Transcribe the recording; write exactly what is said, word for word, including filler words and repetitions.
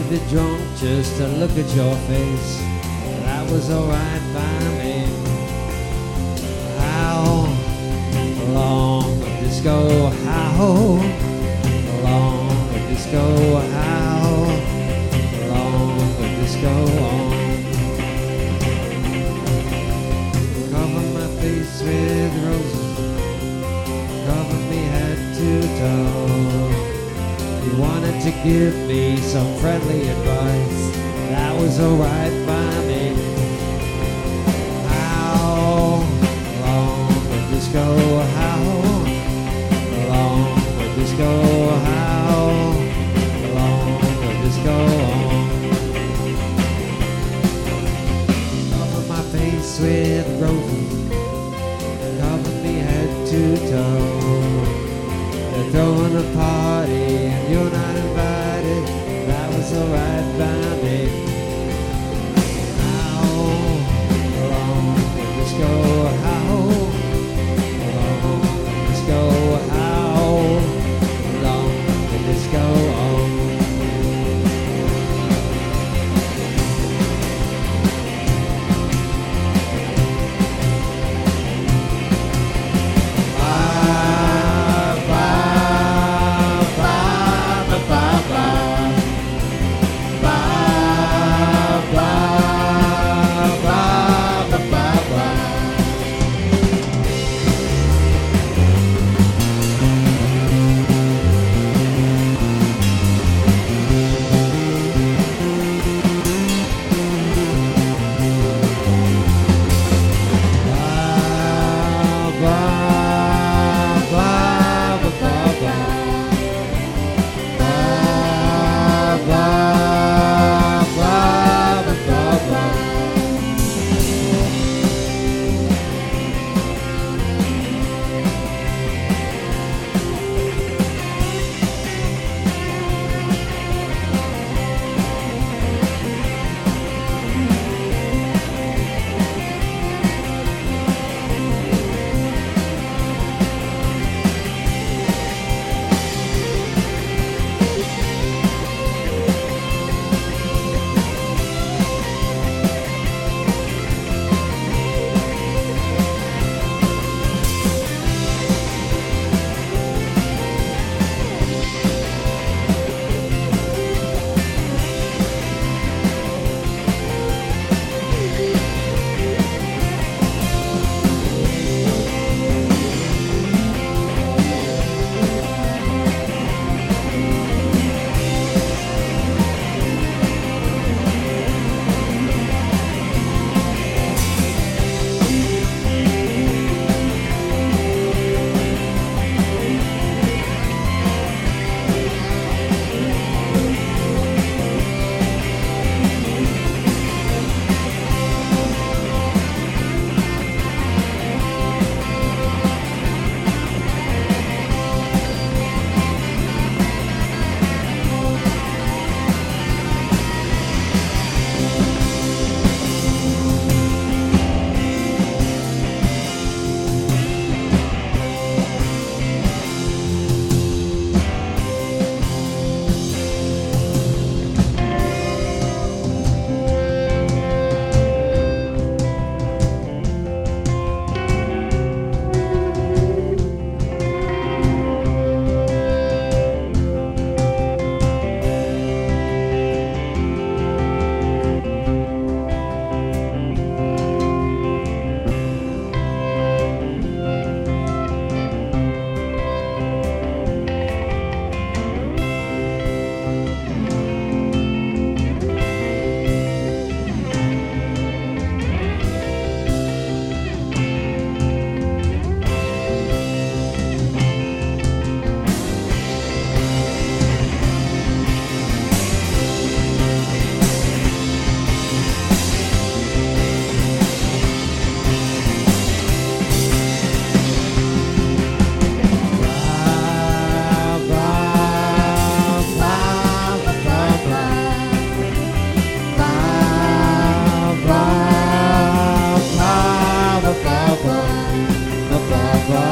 bit drunk just to look at your face. That was alright by me. How long would this go? How long would this go? How long would this go on? Cover my face with roses, cover me head to toe. You wanted to give me some friendly advice. That was alright by me. How long would this go? How long would this go? How long would this go on? Cover my face with roses, cover me head to toe. They're throwing a party and you're not invited. That was alright by me. How long would this go? How long would this go? How long would this go on? Bye.